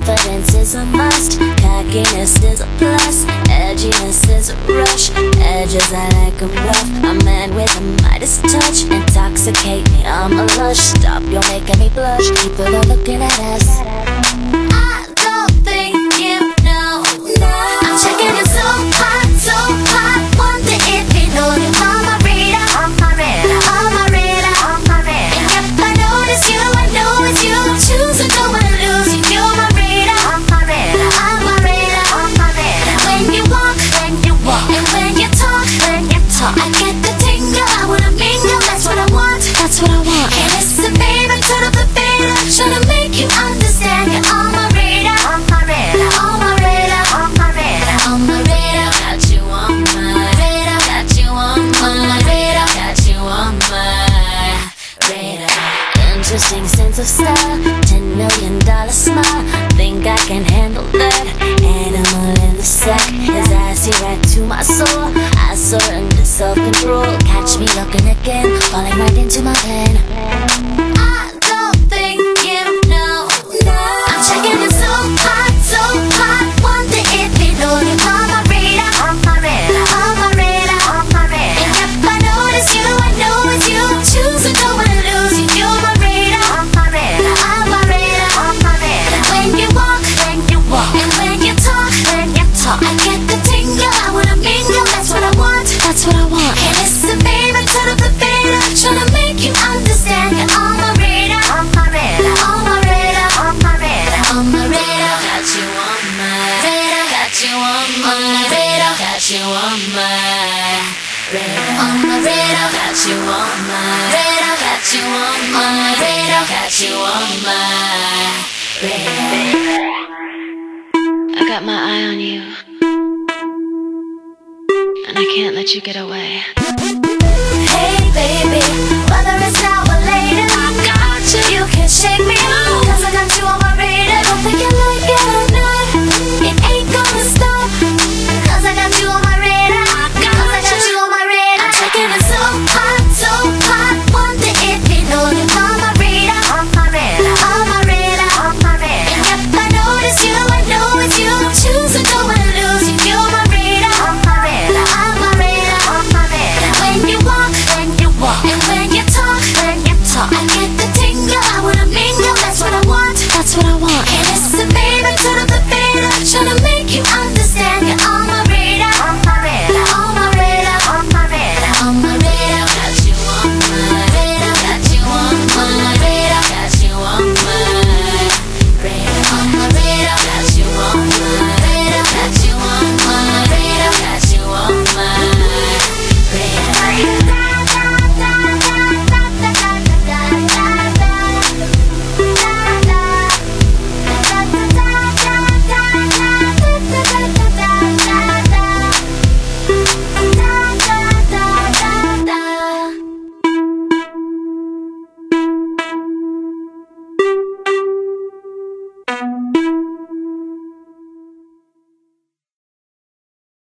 Confidence is a must, cockiness is a plus, edginess is a rush, edges I like 'em rough. A man with a Midas touch, intoxicate me, I'm a lush. Stop, you're making me blush, people are looking at us. I don't think you know, no. I'm checking it so hot, wonder if you know you're on my radar, on my radar, on my radar, on my radar. And if I notice you, I know it's you, I'm choosing, don't wanna lose you, you're my radar, on my radar, on my radar, on my radar. When you walk, and when you talk, I get the tingle, I wanna mingle, that's what I want, that's what I want. And listen baby, turn up the fader, trying to make you understand, you're on my radar, on my radar, on my radar, on my radar, on my radar. Got you on my radar, got you on my radar, got you on my radar. Interesting sense of style, $10 million smile, think I can handle that. Animal in the sack, his eyes see right to my soul. I surrender self-control, catch me looking again, falling right into my pen. I don't think you know, no. I'm checking it so hot, wonder if you know you're on my radar, on my radar, on my radar, on my radar. And if I notice you, I know it's you, I'm choosing, don't wanna lose you, you're my radar, on my radar, on my radar, on my radar. When you walk, and when you talk, I get the tingle, I wanna mingle, that's what I want, that's what I want. And listen baby, turn up the fader, tryna make you understand, you're on my radar, on my radar, on my radar, on my radar, on my radar. Got you on my radar, got you on my radar, got you on my radar, on my radar. Got you on my radar, got you on my radar, got you on my radar. I got my eye on you, and I can't let you get away. Hey baby, whether it's now or later, I got you. You can shake